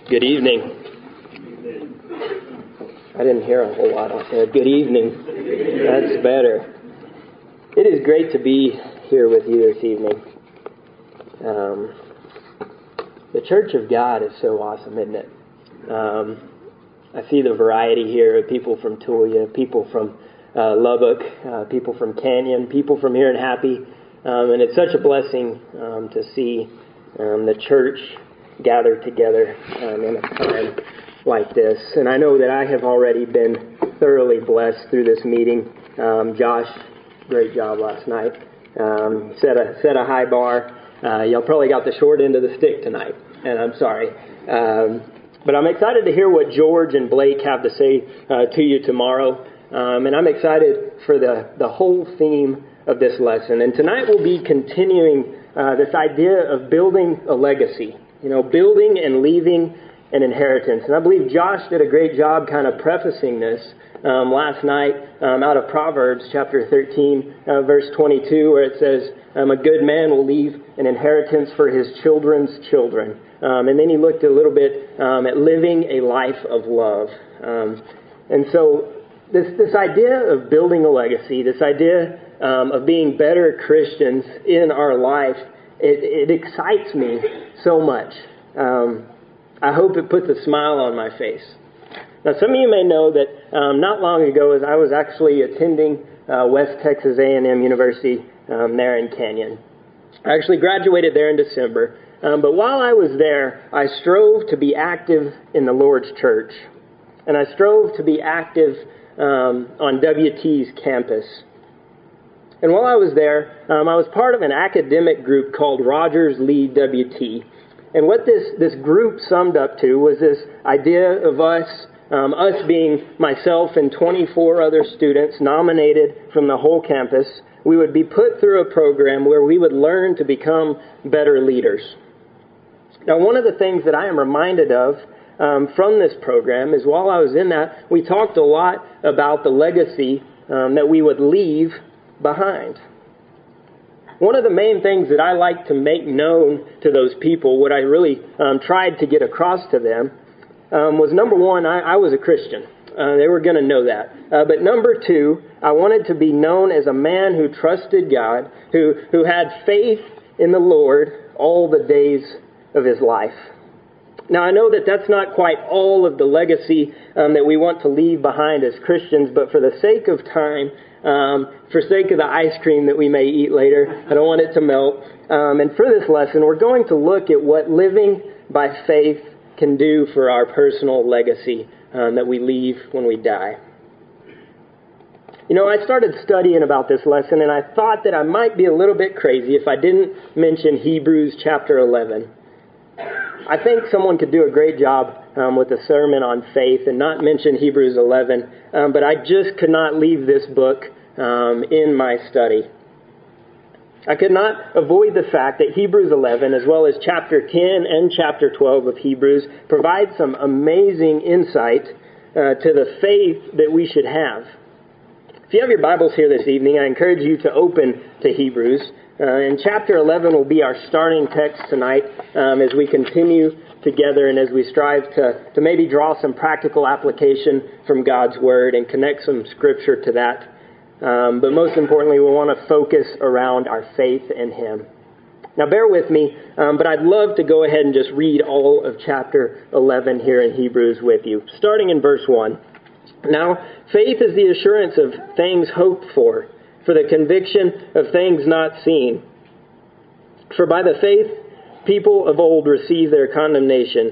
Good evening. I didn't hear a whole lot. I said, good evening. That's better. It is great to be here with you this evening. The Church of God is so awesome, isn't it? I see the variety here of people from Tulia, people from Lubbock, people from Canyon, people from here in Happy. And it's such a blessing to see the church gather together in a time like this. And I know that I have already been thoroughly blessed through this meeting. Josh, great job last night. Set a high bar. Y'all probably got the short end of the stick tonight, and I'm sorry. But I'm excited to hear what George and Blake have to say to you tomorrow. And I'm excited for the whole theme of this lesson. And tonight we'll be continuing this idea of building a legacy. You know, building and leaving an inheritance. And I believe Josh did a great job kind of prefacing this last night out of Proverbs chapter 13, verse 22, where it says, a good man will leave an inheritance for his children's children. And then he looked a little bit at living a life of love. And so this idea of building a legacy, this idea of being better Christians in our life, it excites me so much. I hope it puts a smile on my face. Now, some of you may know that not long ago, as I was actually attending West Texas A&M University there in Canyon. I actually graduated there in December. But while I was there, I strove to be active in the Lord's church. And I strove to be active on WT's campus. And while I was there, I was part of an academic group called Rogers Lead WT. And what this group summed up to was this idea of us being myself and 24 other students nominated from the whole campus. We would be put through a program where we would learn to become better leaders. Now, one of the things that I am reminded of from this program is while I was in that, we talked a lot about the legacy that we would leave behind. One of the main things that I like to make known to those people, what I really tried to get across to them, was number one, I was a Christian. They were going to know that. But number two, I wanted to be known as a man who trusted God, who had faith in the Lord all the days of his life. Now, I know that that's not quite all of the legacy that we want to leave behind as Christians, but for the sake of time, for sake of the ice cream that we may eat later, I don't want it to melt. And for this lesson, we're going to look at what living by faith can do for our personal legacy that we leave when we die. You know, I started studying about this lesson, and I thought that I might be a little bit crazy if I didn't mention Hebrews chapter 11. I think someone could do a great job with a sermon on faith and not mention Hebrews 11, but I just could not leave this book in my study. I could not avoid the fact that Hebrews 11, as well as chapter 10 and chapter 12 of Hebrews, provide some amazing insight to the faith that we should have. If you have your Bibles here this evening, I encourage you to open to Hebrews. And chapter 11 will be our starting text tonight as we continue together and as we strive to maybe draw some practical application from God's Word and connect some Scripture to that. But most importantly, we want to focus around our faith in Him. Now, bear with me, but I'd love to go ahead and just read all of chapter 11 here in Hebrews with you, starting in verse 1. Now, faith is the assurance of things hoped for the conviction of things not seen. For by the faith, people of old received their condemnation.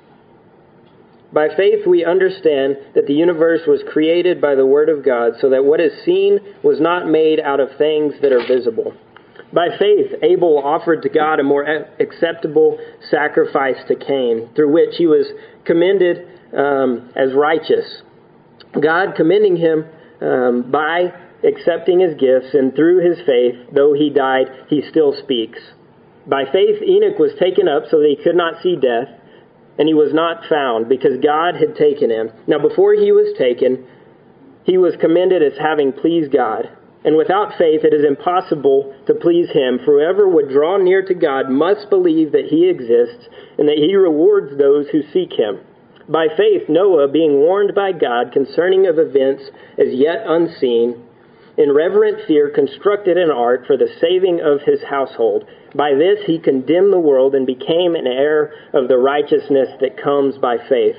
By faith, we understand that the universe was created by the Word of God, so that what is seen was not made out of things that are visible. By faith, Abel offered to God a more acceptable sacrifice to Cain, through which he was commended as righteous. God commending him by accepting his gifts, and through his faith, though he died, he still speaks. By faith, Enoch was taken up so that he could not see death, and he was not found, because God had taken him. Now, before he was taken, he was commended as having pleased God. And without faith it is impossible to please him. For whoever would draw near to God must believe that he exists and that he rewards those who seek him. By faith Noah, being warned by God concerning of events as yet unseen, in reverent fear constructed an ark for the saving of his household. By this he condemned the world and became an heir of the righteousness that comes by faith.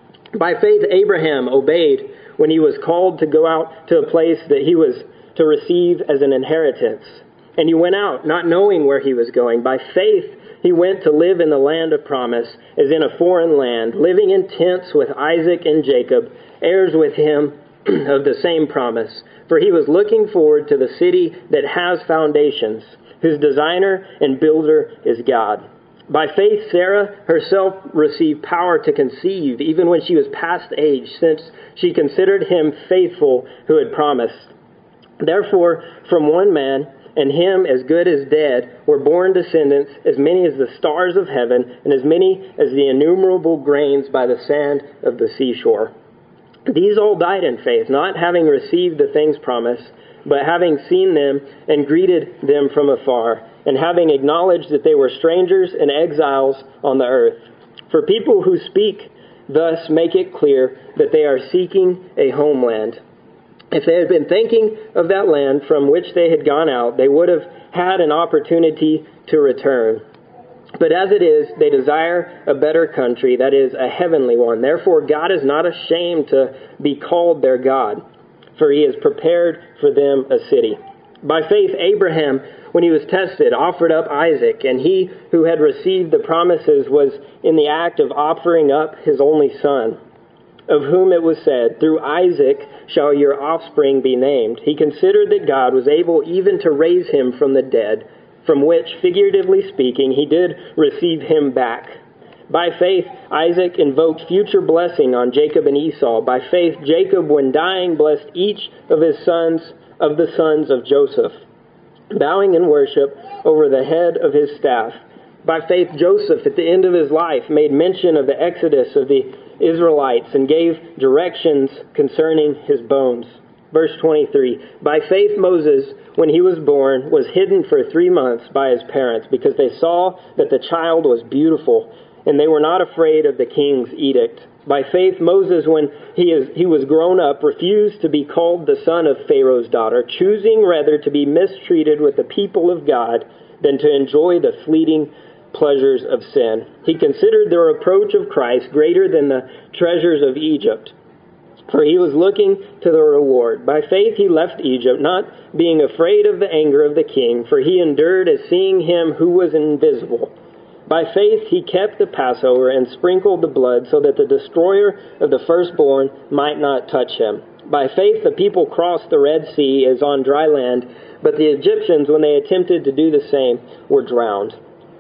By faith Abraham obeyed when he was called to go out to a place that he was to receive as an inheritance. And he went out, not knowing where he was going. By faith, he went to live in the land of promise, as in a foreign land, living in tents with Isaac and Jacob, heirs with him of the same promise. For he was looking forward to the city that has foundations, whose designer and builder is God. By faith, Sarah herself received power to conceive, even when she was past age, since she considered him faithful who had promised. Therefore, from one man, and him as good as dead, were born descendants, as many as the stars of heaven, and as many as the innumerable grains by the sand of the seashore. These all died in faith, not having received the things promised, but having seen them and greeted them from afar, and having acknowledged that they were strangers and exiles on the earth. For people who speak thus make it clear that they are seeking a homeland. If they had been thinking of that land from which they had gone out, they would have had an opportunity to return. But as it is, they desire a better country, that is, a heavenly one. Therefore, God is not ashamed to be called their God, for he has prepared for them a city. By faith, Abraham, when he was tested, offered up Isaac, and he who had received the promises was in the act of offering up his only son, of whom it was said, "Through Isaac shall your offspring be named." He considered that God was able even to raise him from the dead, from which, figuratively speaking, he did receive him back. By faith, Isaac invoked future blessing on Jacob and Esau. By faith, Jacob, when dying, blessed each of his sons, of the sons of Joseph, bowing in worship over the head of his staff. By faith, Joseph, at the end of his life, made mention of the exodus of the Israelites and gave directions concerning his bones. Verse 23, by faith Moses, when he was born, was hidden for 3 months by his parents, because they saw that the child was beautiful, and they were not afraid of the king's edict. By faith Moses, when he was grown up, refused to be called the son of Pharaoh's daughter, choosing rather to be mistreated with the people of God than to enjoy the fleeting pleasures of sin. He considered the reproach of Christ greater than the treasures of Egypt, for he was looking to the reward. By faith he left Egypt, not being afraid of the anger of the king, for he endured as seeing him who was invisible. By faith he kept the Passover and sprinkled the blood, so that the destroyer of the firstborn might not touch him. By faith the people crossed the Red Sea as on dry land, but the Egyptians, when they attempted to do the same, were drowned.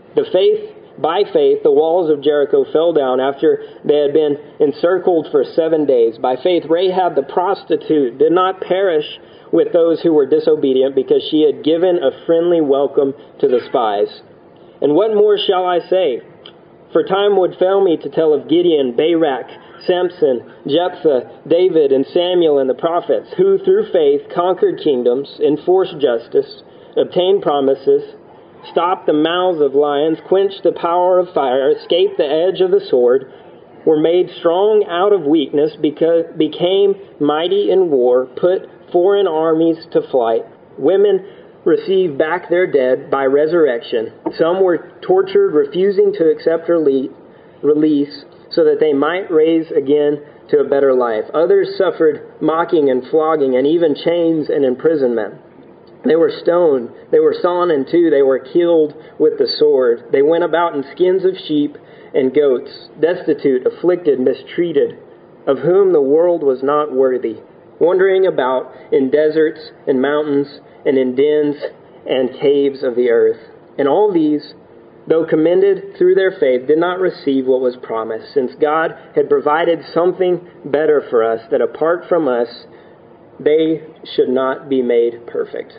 By faith, the walls of Jericho fell down after they had been encircled for 7 days. By faith, Rahab the prostitute did not perish with those who were disobedient, because she had given a friendly welcome to the spies. And what more shall I say? For time would fail me to tell of Gideon, Barak, Samson, Jephthah, David, and Samuel and the prophets, who through faith conquered kingdoms, enforced justice, obtained promises, stopped the mouths of lions, quenched the power of fire, escaped the edge of the sword, were made strong out of weakness, became mighty in war, put foreign armies to flight. Women received back their dead by resurrection. Some were tortured, refusing to accept release, so that they might raise again to a better life. Others suffered mocking and flogging, and even chains and imprisonment. They were stoned, they were sawn in two, they were killed with the sword. They went about in skins of sheep and goats, destitute, afflicted, mistreated, of whom the world was not worthy, wandering about in deserts and mountains and in dens and caves of the earth. And all these, though commended through their faith, did not receive what was promised, since God had provided something better for us, that apart from us, they should not be made perfect.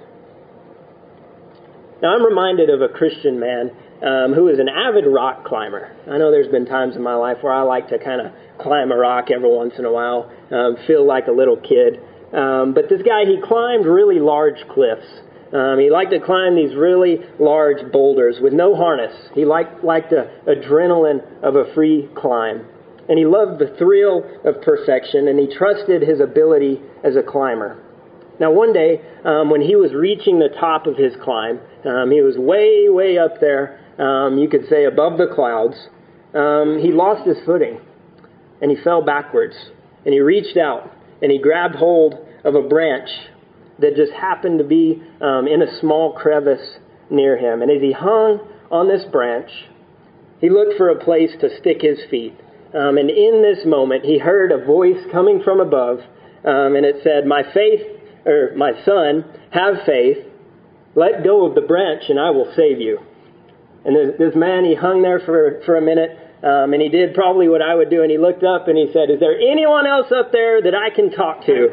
Now, I'm reminded of a Christian man who is an avid rock climber. I know there's been times in my life where I like to kind of climb a rock every once in a while, feel like a little kid. But this guy, he climbed really large cliffs. He liked to climb these really large boulders with no harness. He liked the adrenaline of a free climb. And he loved the thrill of perfection, and he trusted his ability as a climber. Now one day, when he was reaching the top of his climb, he was way, way up there, you could say above the clouds, he lost his footing, and he fell backwards. And he reached out, and he grabbed hold of a branch that just happened to be in a small crevice near him. And as he hung on this branch, he looked for a place to stick his feet. And in this moment, he heard a voice coming from above, and it said, "My son, have faith. Let go of the branch, and I will save you." And this man, he hung there for a minute, and he did probably what I would do, and he looked up and he said, "Is there anyone else up there that I can talk to?"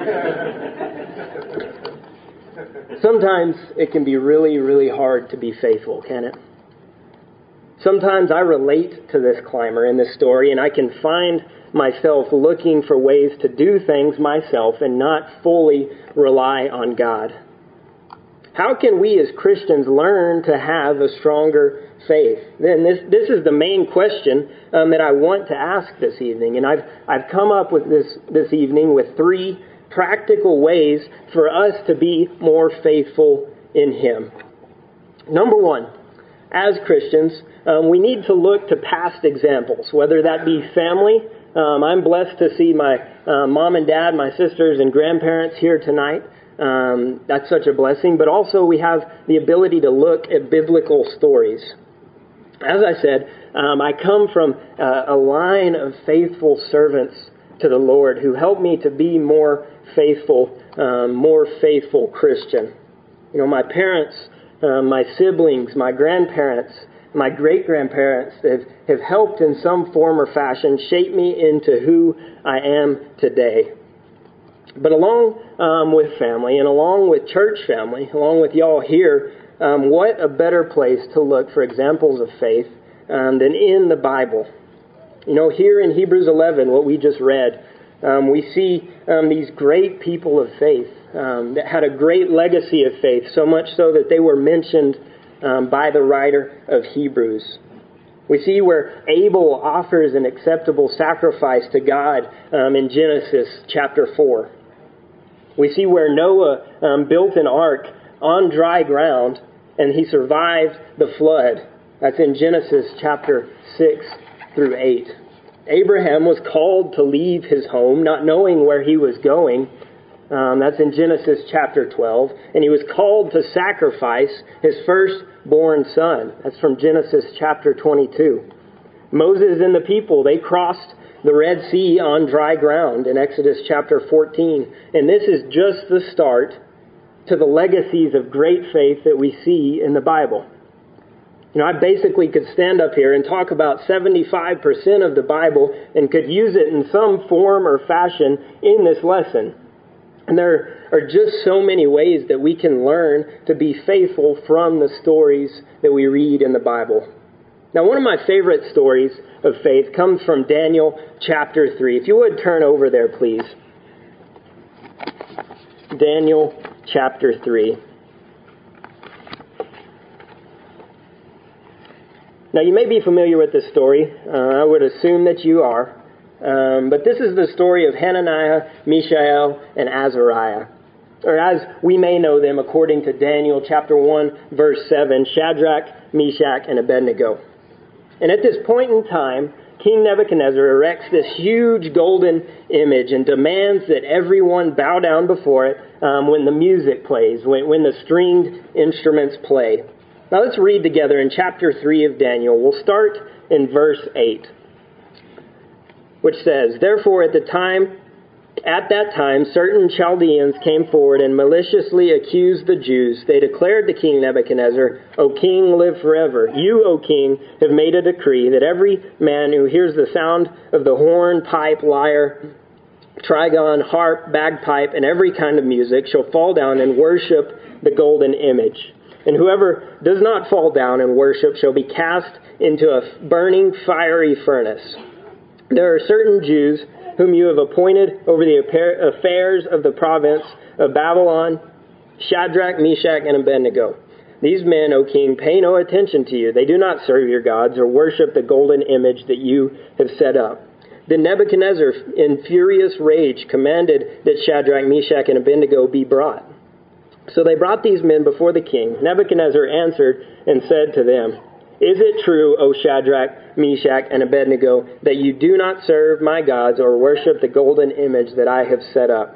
Sometimes it can be really, really hard to be faithful, can it? Sometimes I relate to this climber in this story, and I can find myself looking for ways to do things myself and not fully rely on God. How can we as Christians learn to have a stronger faith? Then this is the main question that I want to ask this evening, and I've come up with this evening with 3 practical ways for us to be more faithful in Him. Number 1. As Christians, we need to look to past examples, whether that be family. I'm blessed to see my mom and dad, my sisters and grandparents here tonight. That's such a blessing. But also we have the ability to look at biblical stories. As I said, I come from a line of faithful servants to the Lord who helped me to be more faithful Christian. You know, my parents, my siblings, my grandparents, my great-grandparents have helped in some form or fashion shape me into who I am today. But along with family and along with church family, along with y'all here, what a better place to look for examples of faith than in the Bible. You know, here in Hebrews 11, what we just read, we see these great people of faith that had a great legacy of faith, so much so that they were mentioned by the writer of Hebrews. We see where Abel offers an acceptable sacrifice to God in Genesis chapter 4. We see where Noah built an ark on dry ground and he survived the flood. That's in Genesis chapter 6 through 8. Abraham was called to leave his home, not knowing where he was going. That's in Genesis chapter 12. And he was called to sacrifice his firstborn son. That's from Genesis chapter 22. Moses and the people, they crossed the Red Sea on dry ground in Exodus chapter 14. And this is just the start to the legacies of great faith that we see in the Bible. You know, I basically could stand up here and talk about 75% of the Bible and could use it in some form or fashion in this lesson. And there are just so many ways that we can learn to be faithful from the stories that we read in the Bible. Now, one of my favorite stories of faith comes from Daniel chapter 3. If you would turn over there, please. Daniel chapter 3. Now, you may be familiar with this story. I would assume that you are. But this is the story of Hananiah, Mishael, and Azariah. Or as we may know them according to Daniel chapter 1, verse 7, Shadrach, Meshach, and Abednego. And at this point in time, King Nebuchadnezzar erects this huge golden image and demands that everyone bow down before it when the music plays, when the stringed instruments play. Now let's read together in chapter 3 of Daniel. We'll start in verse 8, which says, "Therefore at that time, certain Chaldeans came forward and maliciously accused the Jews. They declared to King Nebuchadnezzar, 'O king, live forever. You, O king, have made a decree that every man who hears the sound of the horn, pipe, lyre, trigon, harp, bagpipe, and every kind of music shall fall down and worship the golden image. And whoever does not fall down and worship shall be cast into a burning fiery furnace.' There are certain Jews whom you have appointed over the affairs of the province of Babylon, Shadrach, Meshach, and Abednego. These men, O king, pay no attention to you. They do not serve your gods or worship the golden image that you have set up." Then Nebuchadnezzar, in furious rage, commanded that Shadrach, Meshach, and Abednego be brought. So they brought these men before the king. Nebuchadnezzar answered and said to them, "Is it true, O Shadrach, Meshach, and Abednego, that you do not serve my gods or worship the golden image that I have set up?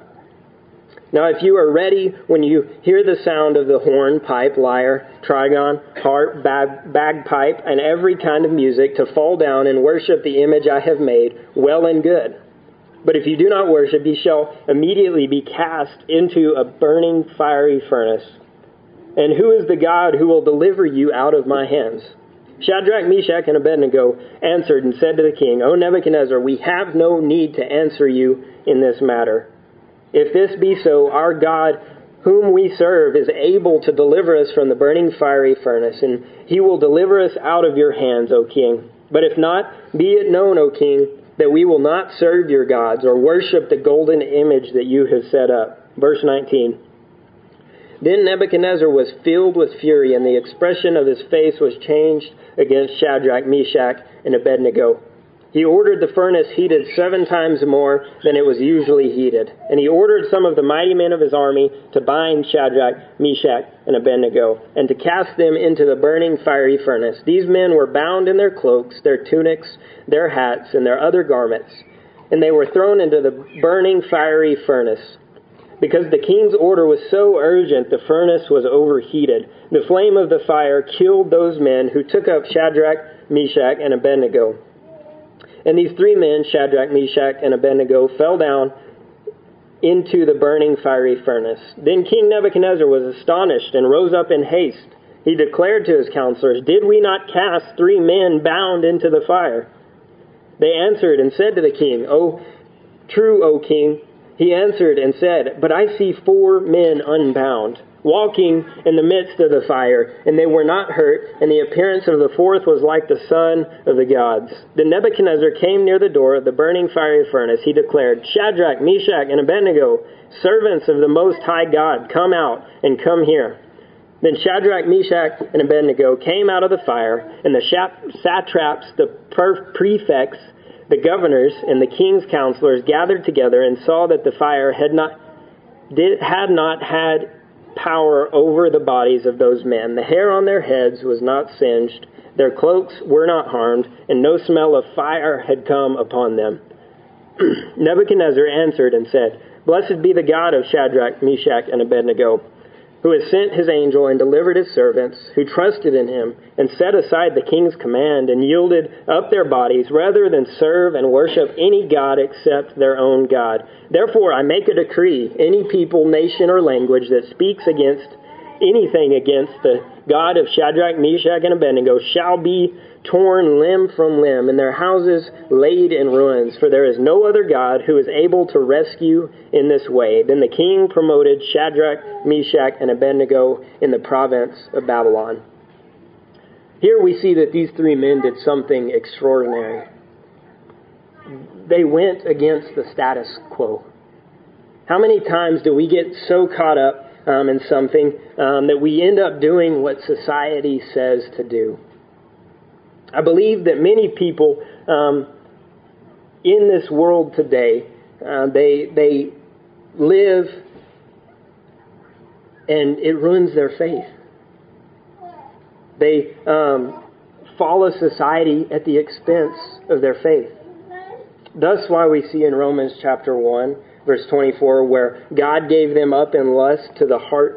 Now if you are ready when you hear the sound of the horn, pipe, lyre, trigon, harp, bagpipe, and every kind of music, to fall down and worship the image I have made, well and good. But if you do not worship, you shall immediately be cast into a burning fiery furnace. And who is the God who will deliver you out of my hands?" Shadrach, Meshach, and Abednego answered and said to the king, "O Nebuchadnezzar, we have no need to answer you in this matter. If this be so, our God, whom we serve, is able to deliver us from the burning fiery furnace, and he will deliver us out of your hands, O king. But if not, be it known, O king, that we will not serve your gods or worship the golden image that you have set up." Verse 19. Then Nebuchadnezzar was filled with fury, and the expression of his face was changed against Shadrach, Meshach, and Abednego. He ordered the furnace heated 7 times more than it was usually heated. And he ordered some of the mighty men of his army to bind Shadrach, Meshach, and Abednego, and to cast them into the burning fiery furnace. These men were bound in their cloaks, their tunics, their hats, and their other garments. And they were thrown into the burning fiery furnace. Because the king's order was so urgent, the furnace was overheated. The flame of the fire killed those men who took up Shadrach, Meshach, and Abednego. And these 3 men, Shadrach, Meshach, and Abednego, fell down into the burning fiery furnace. Then King Nebuchadnezzar was astonished and rose up in haste. He declared to his counselors, "Did we not cast 3 men bound into the fire?" They answered and said to the king, "True, O king." He answered and said, "But I see 4 men unbound, walking in the midst of the fire, and they were not hurt, and the appearance of the 4th was like the son of the gods." Then Nebuchadnezzar came near the door of the burning fiery furnace. He declared, "Shadrach, Meshach, and Abednego, servants of the Most High God, come out and come here." Then Shadrach, Meshach, and Abednego came out of the fire, and the satraps, the prefects, the governors, and the king's counselors gathered together and saw that the fire had not had power over the bodies of those men. The hair on their heads was not singed, their cloaks were not harmed, and no smell of fire had come upon them. Nebuchadnezzar answered and said, "Blessed be the God of Shadrach, Meshach, and Abednego, who has sent his angel and delivered his servants who trusted in him and set aside the king's command and yielded up their bodies rather than serve and worship any god except their own God. Therefore I make a decree, any people, nation, or language that speaks anything against the God of Shadrach, Meshach, and Abednego shall be torn limb from limb, and their houses laid in ruins. For there is no other God who is able to rescue in this way." Then the king promoted Shadrach, Meshach, and Abednego in the province of Babylon. Here we see that these 3 men did something extraordinary. They went against the status quo. How many times do we get so caught up in something that we end up doing what society says to do? I believe that many people in this world today, they live and it ruins their faith. They follow society at the expense of their faith. That's why we see in Romans chapter 1, verse 24, where God gave them up in lust to the heart,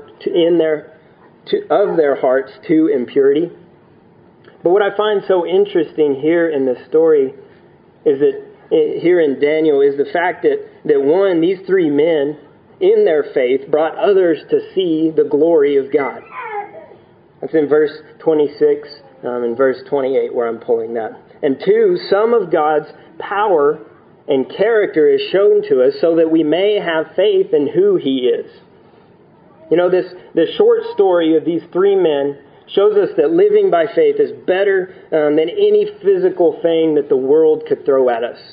of their hearts to impurity. But what I find so interesting here in this story is that here in Daniel is the fact that one, these 3 men in their faith brought others to see the glory of God. That's in verse 26 and verse 28 where I'm pulling that. And 2, some of God's power and character is shown to us so that we may have faith in who He is. You know, this short story of these 3 men shows us that living by faith is better than any physical thing that the world could throw at us.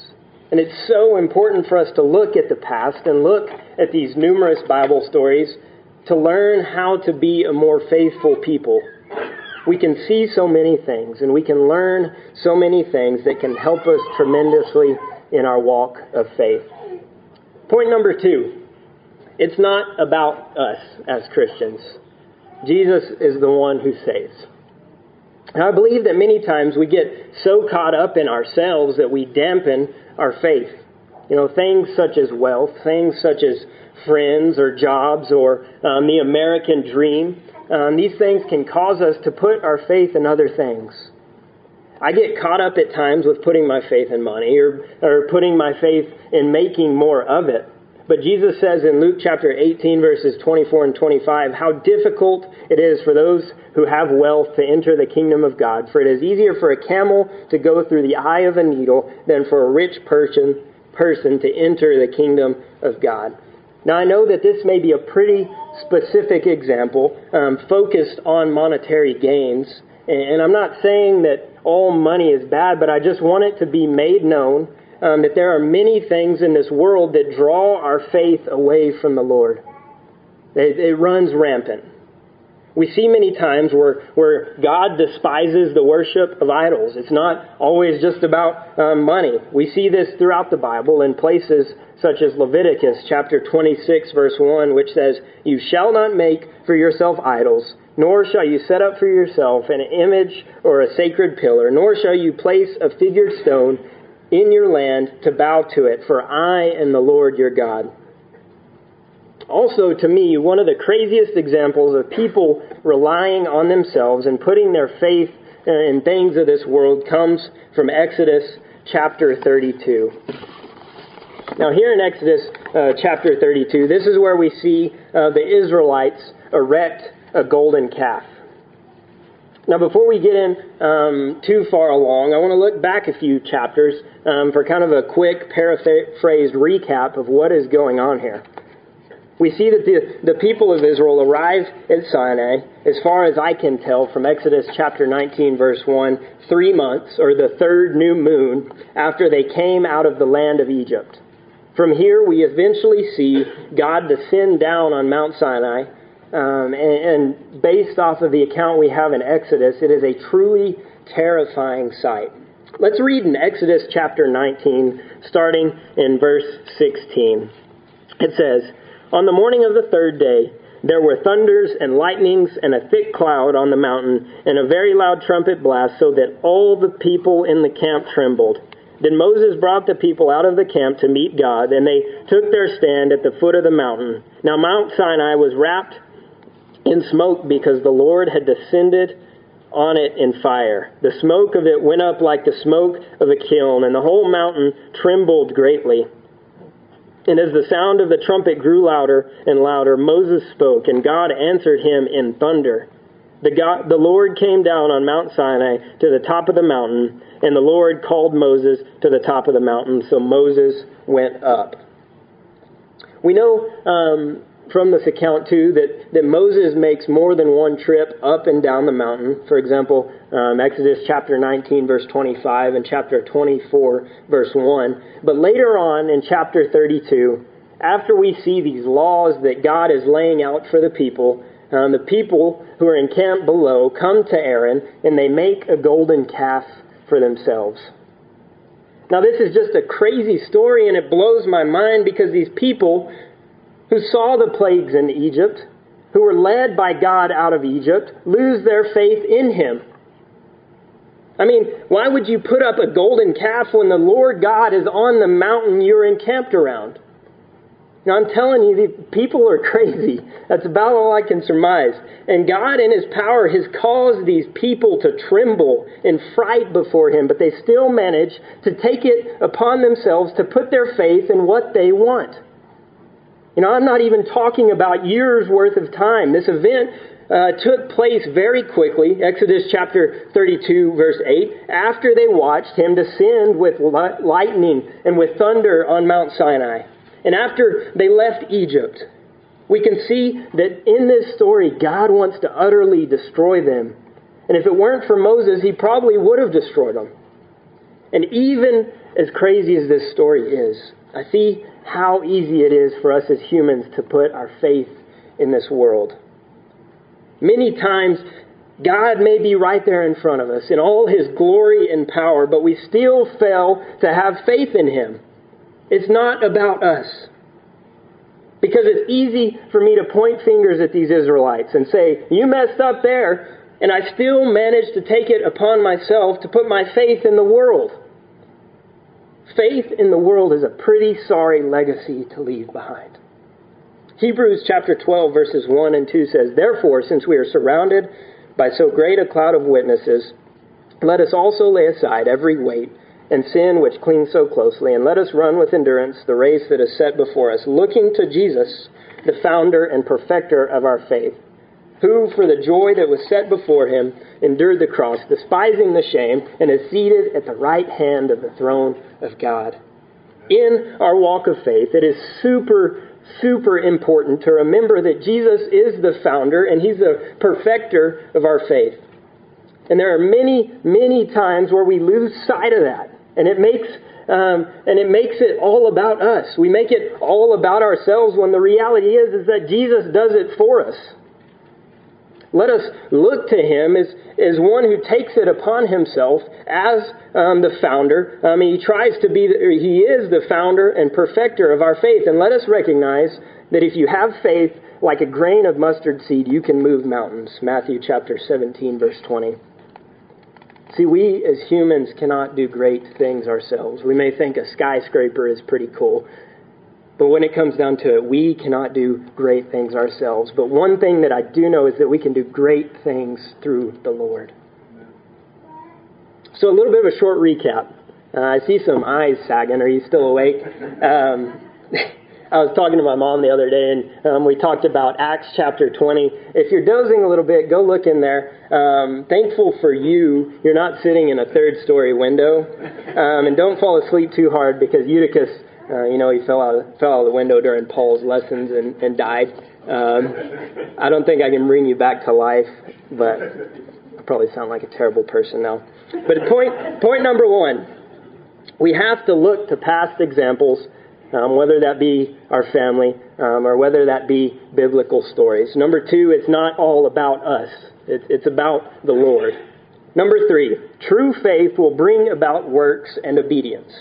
And it's so important for us to look at the past and look at these numerous Bible stories to learn how to be a more faithful people. We can see so many things, and we can learn so many things that can help us tremendously in our walk of faith. Point number 2, it's not about us as Christians. Jesus is the one who saves. And I believe that many times we get so caught up in ourselves that we dampen our faith. Things such as wealth, things such as friends or jobs or the American dream. These things can cause us to put our faith in other things. I get caught up at times with putting my faith in money or putting my faith in making more of it. But Jesus says in Luke chapter 18, verses 24 and 25, how difficult it is for those who have wealth to enter the kingdom of God. For it is easier for a camel to go through the eye of a needle than for a rich person to enter the kingdom of God. Now, I know that this may be a pretty specific example focused on monetary gains. And I'm not saying that all money is bad, but I just want it to be made known that there are many things in this world that draw our faith away from the Lord. It runs rampant. We see many times where God despises the worship of idols. It's not always just about money. We see this throughout the Bible in places such as Leviticus chapter 26, verse 1, which says, "You shall not make for yourself idols, nor shall you set up for yourself an image or a sacred pillar, nor shall you place a figured stone in your land to bow to it, for I am the Lord your God." Also, to me, one of the craziest examples of people relying on themselves and putting their faith in things of this world comes from Exodus chapter 32. Now, here in Exodus chapter 32, this is where we see the Israelites erect a golden calf. Now, before we get in too far along, I want to look back a few chapters for kind of a quick paraphrased recap of what is going on here. We see that the people of Israel arrive at Sinai, as far as I can tell from Exodus chapter 19, verse 1, 3 months, or the third new moon, after they came out of the land of Egypt. From here, we eventually see God descend down on Mount Sinai, and based off of the account we have in Exodus, it is a truly terrifying sight. Let's read in Exodus chapter 19, starting in verse 16. It says, "On the morning of the third day, there were thunders and lightnings and a thick cloud on the mountain and a very loud trumpet blast, so that all the people in the camp trembled. Then Moses brought the people out of the camp to meet God, and they took their stand at the foot of the mountain. Now Mount Sinai was wrapped in smoke because the Lord had descended on it in fire. The smoke of it went up like the smoke of a kiln, and the whole mountain trembled greatly. And as the sound of the trumpet grew louder and louder, Moses spoke, and God answered him in thunder. The Lord came down on Mount Sinai to the top of the mountain, and the Lord called Moses to the top of the mountain, so Moses went up." We know from this account, too, that Moses makes more than one trip up and down the mountain. For example, Exodus chapter 19, verse 25, and chapter 24, verse 1. But later on in chapter 32, after we see these laws that God is laying out for the people who are encamped below come to Aaron, and they make a golden calf for themselves. Now, this is just a crazy story, and it blows my mind because these people who saw the plagues in Egypt, who were led by God out of Egypt, lose their faith in Him. I mean, why would you put up a golden calf when the Lord God is on the mountain you're encamped around? Now, I'm telling you, these people are crazy. That's about all I can surmise. And God, in His power, has caused these people to tremble in fright before Him, but they still manage to take it upon themselves to put their faith in what they want. I'm not even talking about years worth of time. This event took place very quickly, Exodus chapter 32, verse 8, after they watched Him descend with lightning and with thunder on Mount Sinai. And after they left Egypt, we can see that in this story, God wants to utterly destroy them. And if it weren't for Moses, He probably would have destroyed them. And even as crazy as this story is, I see how easy it is for us as humans to put our faith in this world. Many times, God may be right there in front of us in all His glory and power, but we still fail to have faith in Him. It's not about us. Because it's easy for me to point fingers at these Israelites and say, you messed up there, and I still managed to take it upon myself to put my faith in the world. Faith in the world is a pretty sorry legacy to leave behind. Hebrews chapter 12 verses 1 and 2 says, therefore, since we are surrounded by so great a cloud of witnesses, let us also lay aside every weight and sin which clings so closely, and let us run with endurance the race that is set before us, looking to Jesus, the founder and perfecter of our faith, who, for the joy that was set before Him, endured the cross, despising the shame, and is seated at the right hand of the throne of God. In our walk of faith, it is super important to remember that Jesus is the founder and He's the perfecter of our faith. And there are many times where we lose sight of that. And it makes it all about us. We make it all about ourselves when the reality is that Jesus does it for us. Let us look to Him as one who takes it upon Himself as the founder. He is the founder and perfecter of our faith. And let us recognize that if you have faith like a grain of mustard seed, you can move mountains. Matthew chapter 17, verse 20. See, we as humans cannot do great things ourselves. We may think a skyscraper is pretty cool. But when it comes down to it, we cannot do great things ourselves. But one thing that I do know is that we can do great things through the Lord. So a little bit of a short recap. I see some eyes sagging. Are you still awake? I was talking to my mom the other day, and we talked about Acts chapter 20. If you're dozing a little bit, go look in there. Thankful for you're not sitting in a third-story window. And don't fall asleep too hard, because Eutychus, he fell out of the window during Paul's lessons and died. I don't think I can bring you back to life, but I probably sound like a terrible person now. But point number one, we have to look to past examples, whether that be our family or whether that be biblical stories. Number two, it's not all about us. It's about the Lord. Number three, true faith will bring about works and obedience.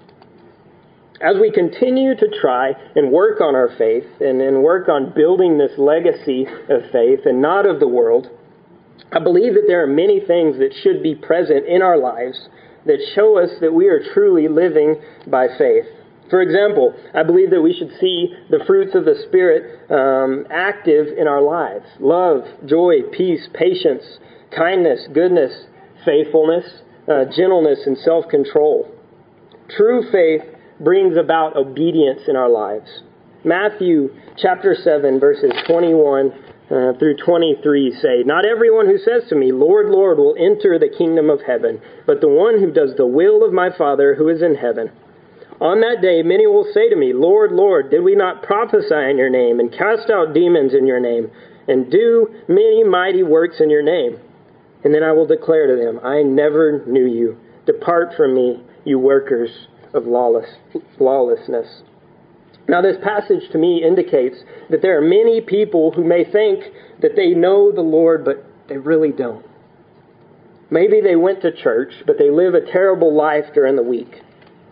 As we continue to try and work on our faith and work on building this legacy of faith and not of the world, I believe that there are many things that should be present in our lives that show us that we are truly living by faith. For example, I believe that we should see the fruits of the Spirit active in our lives. Love, joy, peace, patience, kindness, goodness, faithfulness, gentleness, and self-control. True faith brings about obedience in our lives. Matthew chapter 7, verses 21 through 23 say, not everyone who says to me, Lord, Lord, will enter the kingdom of heaven, but the one who does the will of my Father who is in heaven. On that day, many will say to me, Lord, Lord, did we not prophesy in your name and cast out demons in your name and do many mighty works in your name? And then I will declare to them, I never knew you. Depart from me, you workers of lawlessness. Now, this passage to me indicates that there are many people who may think that they know the Lord, but they really don't. Maybe they went to church, but they live a terrible life during the week.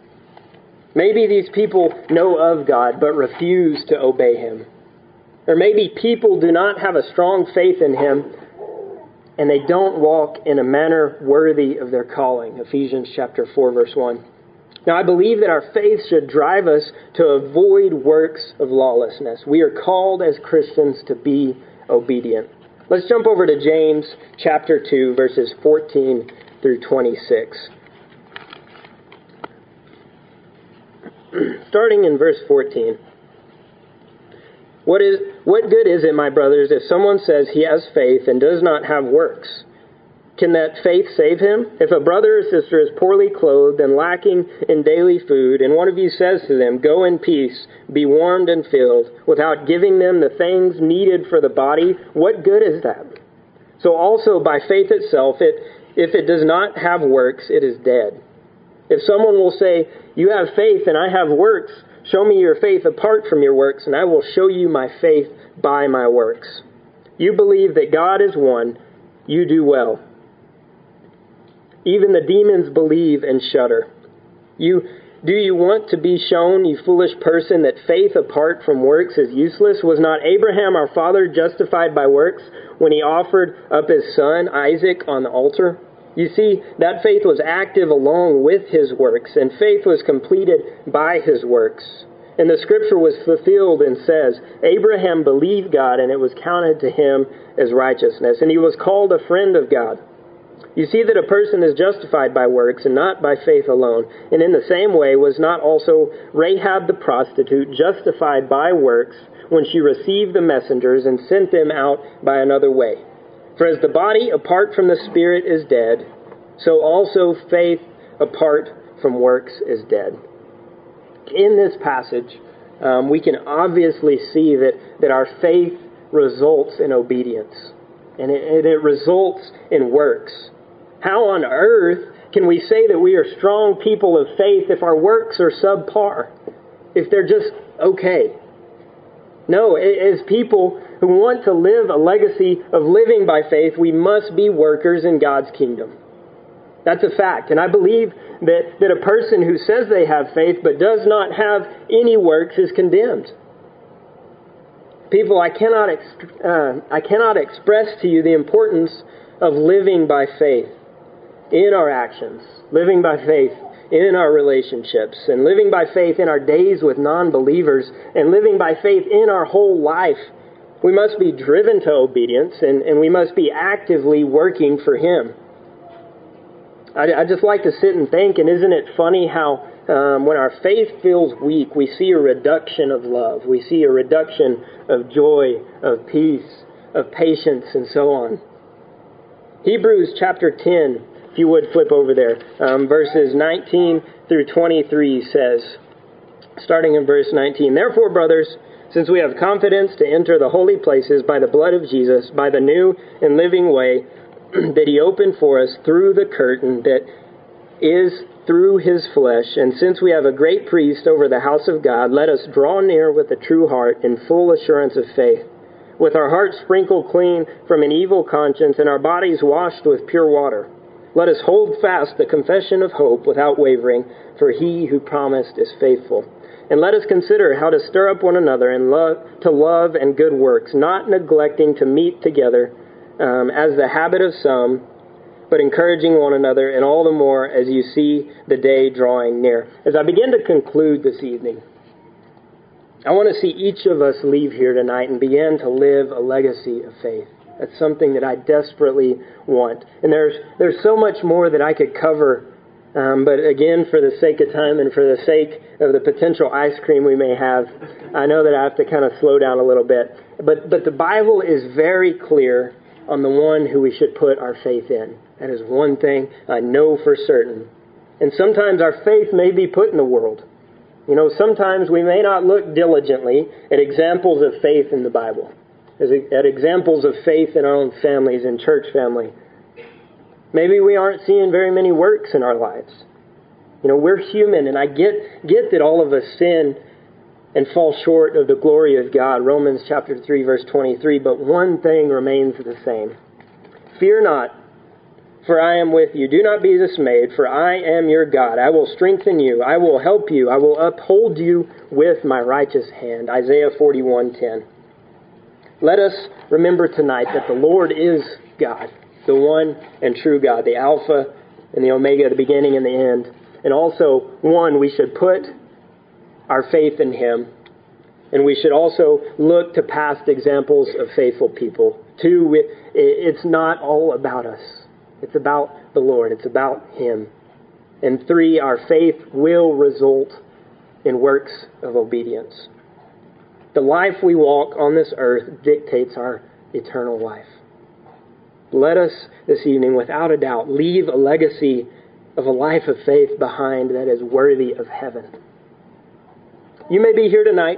Maybe these people know of God, but refuse to obey Him. Or maybe people do not have a strong faith in Him, and they don't walk in a manner worthy of their calling. Ephesians chapter 4, verse 1. Now, I believe that our faith should drive us to avoid works of lawlessness. We are called as Christians to be obedient. Let's jump over to James chapter 2, verses 14 through 26. Starting in verse 14. What good is it, my brothers, if someone says he has faith and does not have works? Can that faith save him? If a brother or sister is poorly clothed and lacking in daily food, and one of you says to them, go in peace, be warmed and filled, without giving them the things needed for the body, what good is that? So also by faith itself, if it does not have works, it is dead. If someone will say, you have faith and I have works, show me your faith apart from your works, and I will show you my faith by my works. You believe that God is one, you do well. Even the demons believe and shudder. Do you want to be shown, you foolish person, that faith apart from works is useless? Was not Abraham our father justified by works when he offered up his son Isaac on the altar? You see, that faith was active along with his works, and faith was completed by his works. And the scripture was fulfilled and says, Abraham believed God, and it was counted to him as righteousness, and he was called a friend of God. You see that a person is justified by works and not by faith alone. And in the same way was not also Rahab the prostitute justified by works when she received the messengers and sent them out by another way? For as the body apart from the spirit is dead, so also faith apart from works is dead. In this passage, we can obviously see that our faith results in obedience. And it results in works. How on earth can we say that we are strong people of faith if our works are subpar? If they're just okay? No, as people who want to live a legacy of living by faith, we must be workers in God's kingdom. That's a fact. And I believe that a person who says they have faith but does not have any works is condemned. People, I cannot express to you the importance of living by faith in our actions, living by faith in our relationships, and living by faith in our days with non-believers, and living by faith in our whole life. We must be driven to obedience, and we must be actively working for Him. I just like to sit and think, and isn't it funny how when our faith feels weak, we see a reduction of love. We see a reduction of joy, of peace, of patience, and so on. Hebrews chapter 10, if you would flip over there, verses 19 through 23 says, starting in verse 19, Therefore, brothers, since we have confidence to enter the holy places by the blood of Jesus, by the new and living way that He opened for us through the curtain that is through His flesh, and since we have a great priest over the house of God, let us draw near with a true heart in full assurance of faith, with our hearts sprinkled clean from an evil conscience and our bodies washed with pure water. Let us hold fast the confession of hope without wavering, for He who promised is faithful. And let us consider how to stir up one another in love and good works, not neglecting to meet together as the habit of some, but encouraging one another, and all the more as you see the day drawing near. As I begin to conclude this evening, I want to see each of us leave here tonight and begin to live a legacy of faith. That's something that I desperately want. And there's so much more that I could cover, but again, for the sake of time and for the sake of the potential ice cream we may have, I know that I have to kind of slow down a little bit. But the Bible is very clear on the one who we should put our faith in. That is one thing I know for certain. And sometimes our faith may be put in the world. You know, sometimes we may not look diligently at examples of faith in the Bible, at examples of faith in our own families and church family. Maybe we aren't seeing very many works in our lives. You know, we're human, and I get that all of us sin and fall short of the glory of God. Romans chapter 3, verse 23. But one thing remains the same. Fear not, for I am with you. Do not be dismayed, for I am your God. I will strengthen you. I will help you. I will uphold you with my righteous hand. Isaiah 41:10. Let us remember tonight that the Lord is God, the one and true God, the Alpha and the Omega, the beginning and the end. And also, one, we should put our faith in Him. And we should also look to past examples of faithful people. Two, it's not all about us. It's about the Lord. It's about Him. And three, our faith will result in works of obedience. The life we walk on this earth dictates our eternal life. Let us this evening, without a doubt, leave a legacy of a life of faith behind that is worthy of heaven. You may be here tonight.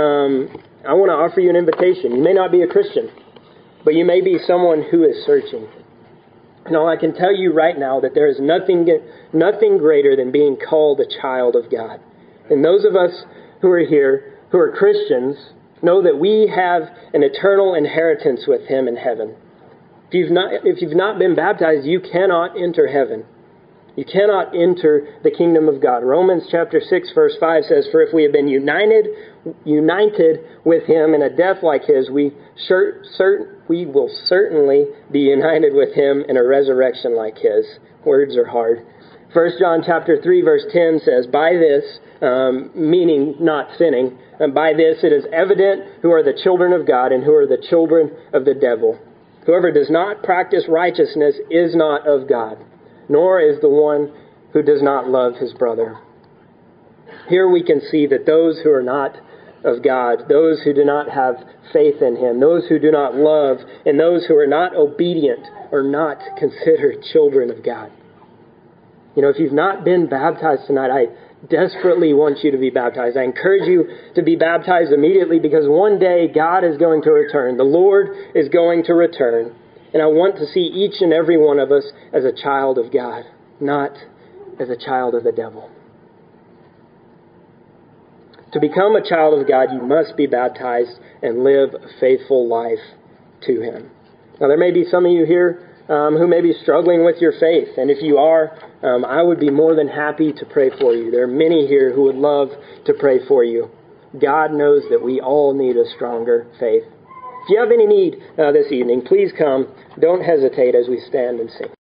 I want to offer you an invitation. You may not be a Christian, but you may be someone who is searching. No, I can tell you right now that there is nothing greater than being called a child of God. And those of us who are here, who are Christians, know that we have an eternal inheritance with Him in heaven. If you've not been baptized, you cannot enter heaven. You cannot enter the kingdom of God. Romans chapter 6 verse 5 says, "For if we have been united with Him in a death like His, we will certainly be united with Him in a resurrection like His." Words are hard. 1 John chapter 3 verse 10 says, "By this," meaning not sinning, "and by this it is evident who are the children of God and who are the children of the devil. Whoever does not practice righteousness is not of God, nor is the one who does not love his brother." Here we can see that those who are not of God, those who do not have faith in Him, those who do not love, and those who are not obedient are not considered children of God. You know, if you've not been baptized tonight, I desperately want you to be baptized. I encourage you to be baptized immediately, because one day God is going to return. The Lord is going to return. And I want to see each and every one of us as a child of God, not as a child of the devil. To become a child of God, you must be baptized and live a faithful life to Him. Now, there may be some of you here who may be struggling with your faith. And if you are, I would be more than happy to pray for you. There are many here who would love to pray for you. God knows that we all need a stronger faith. If you have any need this evening, please come. Don't hesitate as we stand and sing.